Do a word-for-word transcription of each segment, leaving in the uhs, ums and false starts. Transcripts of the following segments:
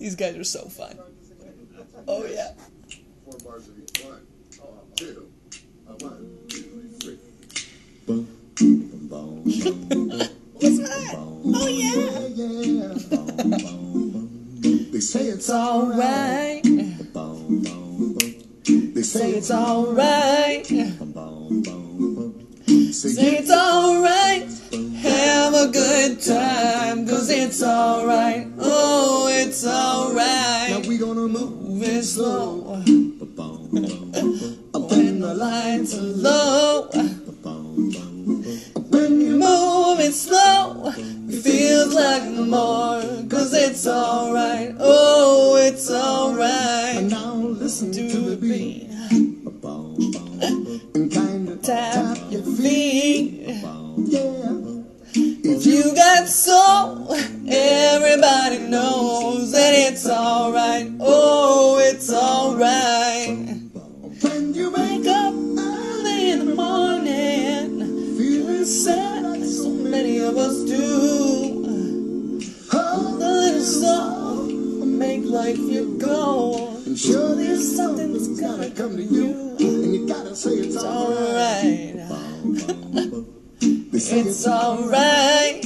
These guys are so fun. Oh, yeah. Four bars of each. One, two, one, two, three. Boom, boom, boom, boom. What's that? Oh, yeah. Yeah, yeah. They say it's Alright. They Say it's alright. Say Say it's alright. Have a good time, cause it's alright. Oh, it's Now alright. we gonna move Moving slow. When When the lights are low. When you move it slow, it feels like more, cause it's alright. Oh, it's alright. And now listen Do to the the beat. beat. And kind of Tap your feet. Yeah. If you got soul, everybody knows that it's alright. Oh, it's alright. When you Wake wake up early in the morning, feeling sad like so many of us do. up, The little song make life your goal. and sure There's there's something that's gonna come to you. and you gotta say it's It's alright. alright. They say It's alright.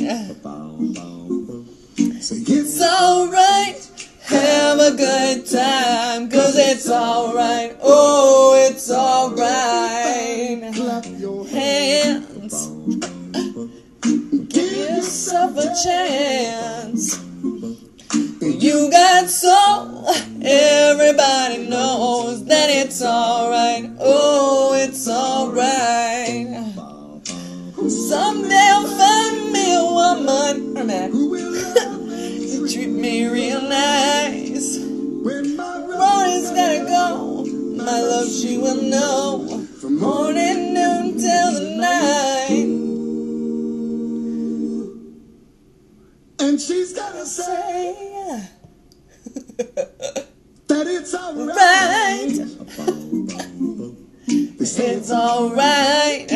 Say It's it's alright. Have a good time, cause it's alright. Oh, it's alright. clap your Hands. Give yourself a chance. You got soul. Everybody knows that it's alright. Oh, it's alright. Someday I'll find me a woman or man Who will love me to treat me real nice. when my Rory's gotta go. My love she will know. from Morning, noon till the night. and she's gotta say Say that it's alright. right. They say It's alright.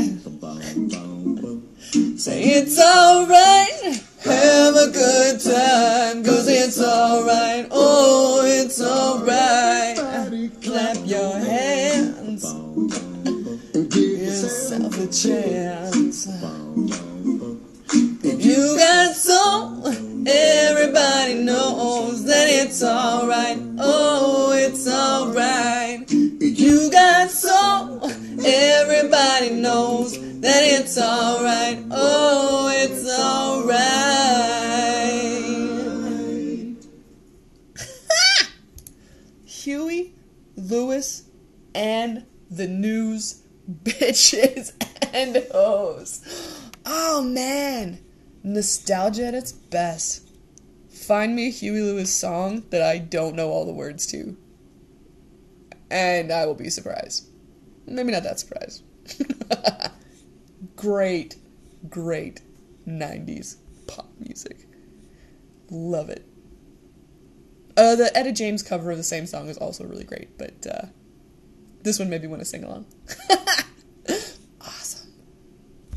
Say it's alright. Have a good time, cause it's alright. Oh, it's alright. Clap your hands. and give Give yourself yourself a chance. If you got soul, everybody knows that it's alright. Oh, it's alright. If you got soul, everybody knows that it's alright. Oh, it's alright. Huey, Lewis, and the News, bitches and hoes. Oh man, nostalgia at its best. Find me a Huey Lewis song that I don't know all the words to, and I will be surprised. Maybe not that surprised. Great, great nineties pop music. Love it. Uh, the Etta James cover of the same song is also really great, but uh, this one made me want to sing along.